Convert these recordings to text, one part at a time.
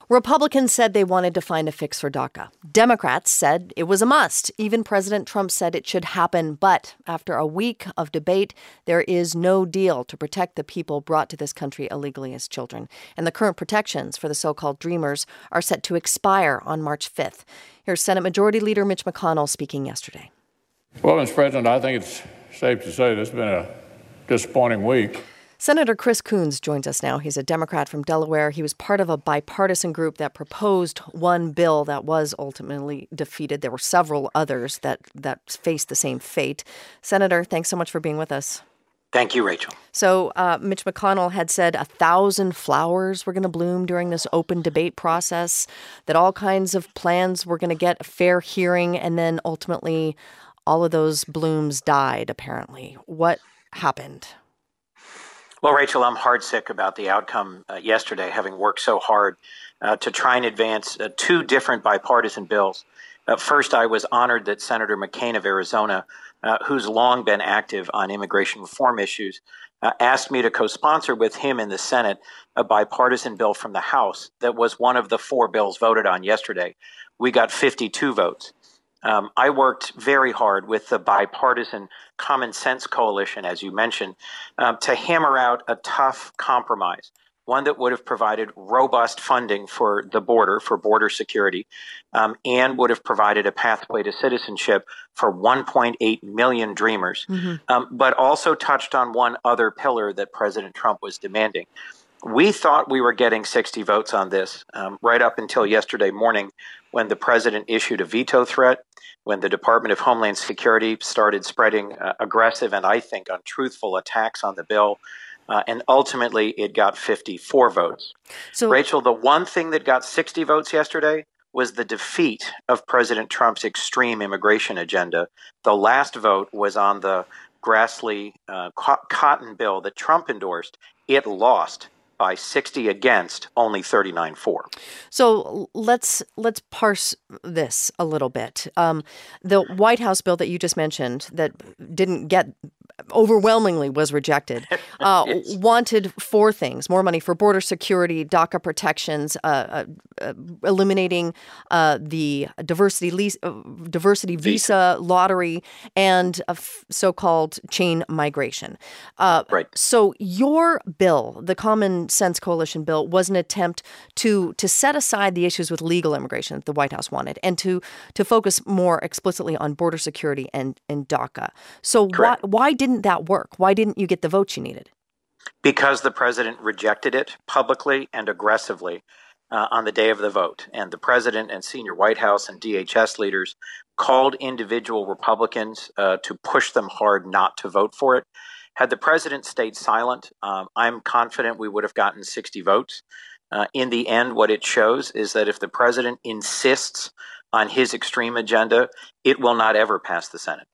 Republicans said they wanted to find a fix for DACA. Democrats said it was a must. Even President Trump said it should happen. But after a week of debate, there is no deal to protect the people brought to this country illegally as children. And the current protections for the so-called Dreamers are set to expire on March 5th. Here's Senate Majority Leader Mitch McConnell speaking yesterday. Well, Mr. President, I think it's safe to say this has been a disappointing week. Senator Chris Coons joins us now. He's a Democrat from Delaware. He was part of a bipartisan group that proposed one bill that was ultimately defeated. There were several others that faced the same fate. Senator, thanks so much for being with us. Thank you, Rachel. So Mitch McConnell had said 1,000 flowers were going to bloom during this open debate process, that all kinds of plans were going to get a fair hearing, and then ultimately all of those blooms died, apparently. What happened? Well, Rachel, I'm heartsick about the outcome yesterday, having worked so hard to try and advance two different bipartisan bills. First, I was honored that Senator McCain of Arizona, who's long been active on immigration reform issues, asked me to co-sponsor with him in the Senate a bipartisan bill from the House that was one of the four bills voted on yesterday. We got 52 votes. I worked very hard with the bipartisan Common Sense Coalition, as you mentioned, to hammer out a tough compromise, one that would have provided robust funding for the border, for border security, and would have provided a pathway to citizenship for 1.8 million Dreamers, but also touched on one other pillar that President Trump was demanding. We thought we were getting 60 votes on this right up until yesterday morning when the president issued a veto threat, when the Department of Homeland Security started spreading aggressive and I think untruthful attacks on the bill. And ultimately, it got 54 votes. So, Rachel, the one thing that got 60 votes yesterday was the defeat of President Trump's extreme immigration agenda. The last vote was on the Grassley cotton bill that Trump endorsed. It lost by 60 against, only 39 for. So let's parse this a little bit. The White House bill that you just mentioned that didn't get overwhelmingly was rejected, wanted four things: more money for border security, DACA protections, eliminating the diversity visa lottery, and so-called chain migration. Right. So your bill, the Common Sense Coalition bill, was an attempt to set aside the issues with legal immigration that the White House wanted and to focus more explicitly on border security and DACA. So why didn't that work? Why didn't you get the votes you needed? Because the president rejected it publicly and aggressively on the day of the vote. And the president and senior White House and DHS leaders called individual Republicans to push them hard not to vote for it. Had the president stayed silent, I'm confident we would have gotten 60 votes. In the end, what it shows is that if the president insists on his extreme agenda, it will not ever pass the Senate.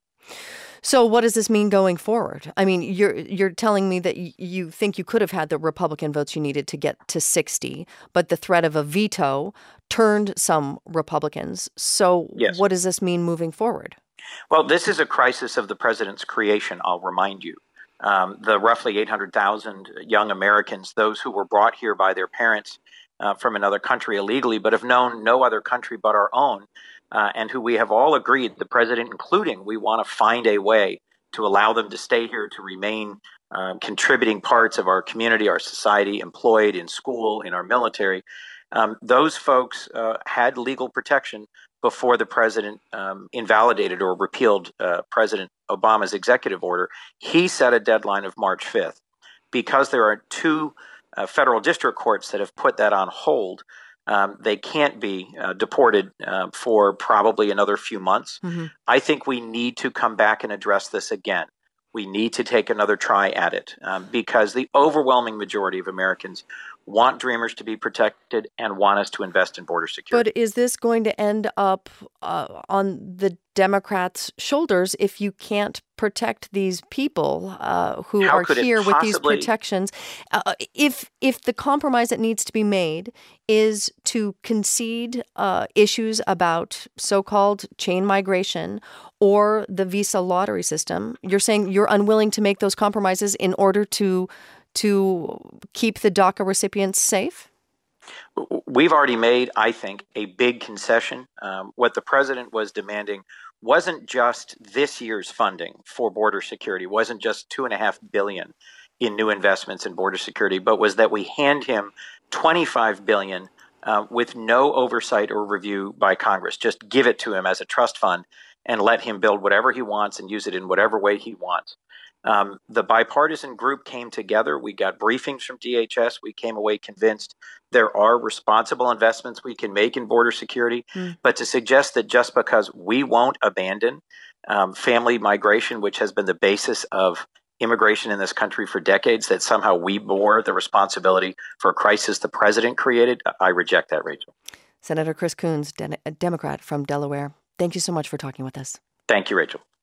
So what does this mean going forward? I mean, you're telling me that you think you could have had the Republican votes you needed to get to 60, but the threat of a veto turned some Republicans. So yes. What does this mean moving forward? Well, this is a crisis of the president's creation, I'll remind you. The roughly 800,000 young Americans, those who were brought here by their parents from another country illegally, but have known no other country but our own, and who we have all agreed, the president including, we want to find a way to allow them to stay here, to remain contributing parts of our community, our society, employed in school, in our military. Those folks had legal protection before the president invalidated or repealed President Obama's executive order. He set a deadline of March 5th. Because there are two federal district courts that have put that on hold, they can't be deported for probably another few months. Mm-hmm. I think we need to come back and address this again. We need to take another try at it because the overwhelming majority of Americans want Dreamers to be protected and want us to invest in border security. But is this going to end up on the Democrats' shoulders if you can't protect these people who are here with these protections? If the compromise that needs to be made is to concede issues about so-called chain migration or the visa lottery system, you're saying you're unwilling to make those compromises in order to keep the DACA recipients safe? We've already made, I think, a big concession. What the president was demanding wasn't just this year's funding for border security, wasn't just $2.5 billion in new investments in border security, but was that we hand him $25 billion with no oversight or review by Congress. Just give it to him as a trust fund and let him build whatever he wants and use it in whatever way he wants. The bipartisan group came together. We got briefings from DHS. We came away convinced there are responsible investments we can make in border security. But to suggest that just because we won't abandon family migration, which has been the basis of immigration in this country for decades, that somehow we bore the responsibility for a crisis the president created, I reject that, Rachel. Senator Chris Coons, a Democrat from Delaware. Thank you so much for talking with us. Thank you, Rachel.